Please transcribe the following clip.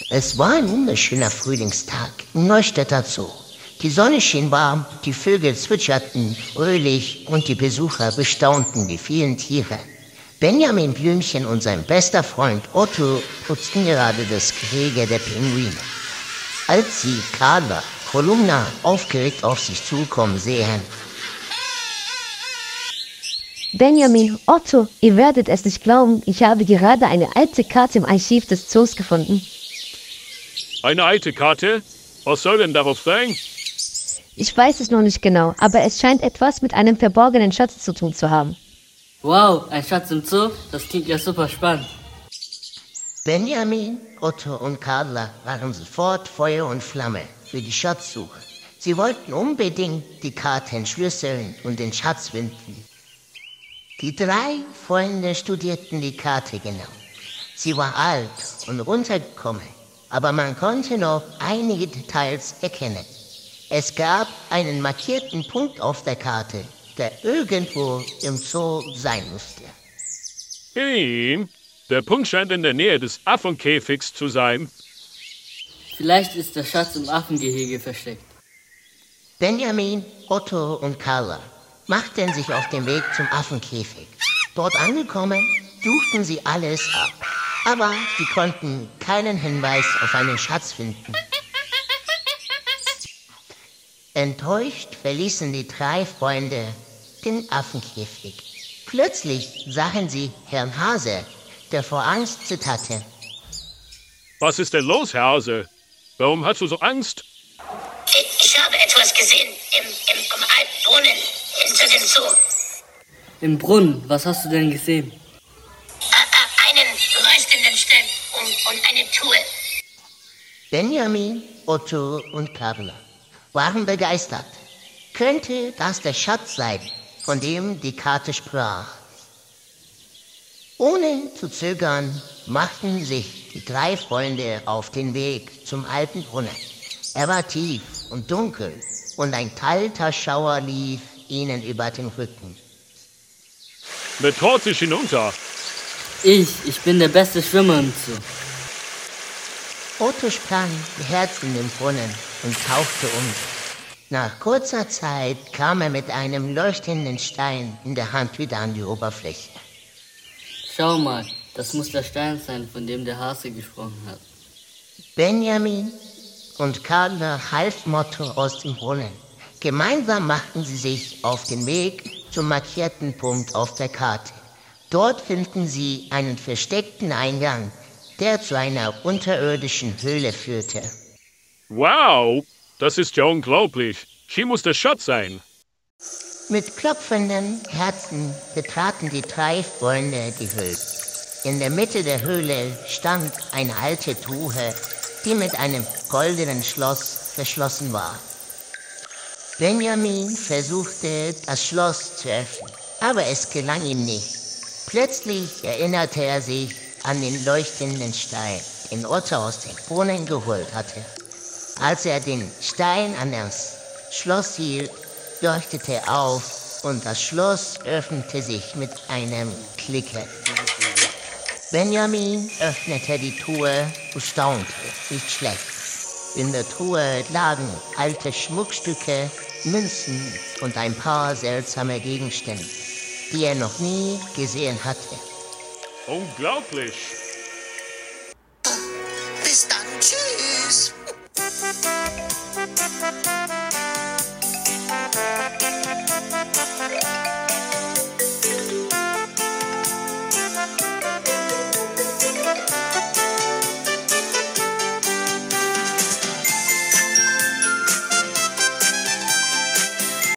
Es war ein wunderschöner Frühlingstag im Neustädter Zoo. Die Sonne schien warm, die Vögel zwitscherten fröhlich und die Besucher bestaunten die vielen Tiere. Benjamin Blümchen und sein bester Freund Otto putzten gerade das Gehege der Pinguine. Als sie Carla Kolumna aufgeregt auf sich zukommen sehen. Benjamin, Otto, ihr werdet es nicht glauben, ich habe gerade eine alte Karte im Archiv des Zoos gefunden. Eine alte Karte? Was soll denn darauf sein? Ich weiß es noch nicht genau, aber es scheint etwas mit einem verborgenen Schatz zu tun zu haben. Wow, ein Schatz im Zoo? Das klingt ja super spannend. Benjamin, Otto und Carla waren sofort Feuer und Flamme für die Schatzsuche. Sie wollten unbedingt die Karte entschlüsseln und den Schatz finden. Die 3 Freunde studierten die Karte genau. Sie war alt und runtergekommen, aber man konnte noch einige Details erkennen. Es gab einen markierten Punkt auf der Karte, der irgendwo im Zoo sein musste. Der Punkt scheint in der Nähe des Affenkäfigs zu sein. Vielleicht ist der Schatz im Affengehege versteckt. Benjamin, Otto und Carla machten sich auf den Weg zum Affenkäfig. Dort angekommen, suchten sie alles ab, aber sie konnten keinen Hinweis auf einen Schatz finden. Enttäuscht verließen die 3 Freunde den Affenkäfig. Plötzlich sahen sie Herrn Hase, der vor Angst zitterte. Was ist denn los, Herr Hase? Warum hast du so Angst? Ich habe etwas gesehen im alten Brunnen hinter dem Zoo. Im Brunnen? Was hast du denn gesehen? Einen leuchtenden Stern und eine Truhe. Benjamin, Otto und Carla waren begeistert. Könnte das der Schatz sein, von dem die Karte sprach? Ohne zu zögern machten sich die 3 Freunde auf den Weg zum alten Brunnen. Er war tief und dunkel und ein kalter Schauer lief ihnen über den Rücken. Wer traut sich hinunter? Ich bin der beste Schwimmer im Zoo. Otto sprang beherzt in den Brunnen und tauchte um. Nach kurzer Zeit kam er mit einem leuchtenden Stein in der Hand wieder an die Oberfläche. Schau mal, das muss der Stein sein, von dem der Hase gesprochen hat. Benjamin und Carla halfen Otto aus dem Brunnen. Gemeinsam machten sie sich auf den Weg zum markierten Punkt auf der Karte. Dort finden sie einen versteckten Eingang, der zu einer unterirdischen Höhle führte. Wow, das ist ja unglaublich. Hier muss der Schatz sein. Mit klopfenden Herzen betraten die 3 Freunde die Höhle. In der Mitte der Höhle stand eine alte Truhe, die mit einem goldenen Schloss verschlossen war. Benjamin versuchte, das Schloss zu öffnen, aber es gelang ihm nicht. Plötzlich erinnerte er sich an den leuchtenden Stein, den Otto aus dem Brunnen geholt hatte. Als er den Stein an das Schloss hielt, leuchtete er auf und das Schloss öffnete sich mit einem Klicken. Benjamin öffnete die Truhe und staunte, nicht schlecht. In der Truhe lagen alte Schmuckstücke, Münzen und ein paar seltsame Gegenstände, die er noch nie gesehen hatte. Unglaublich.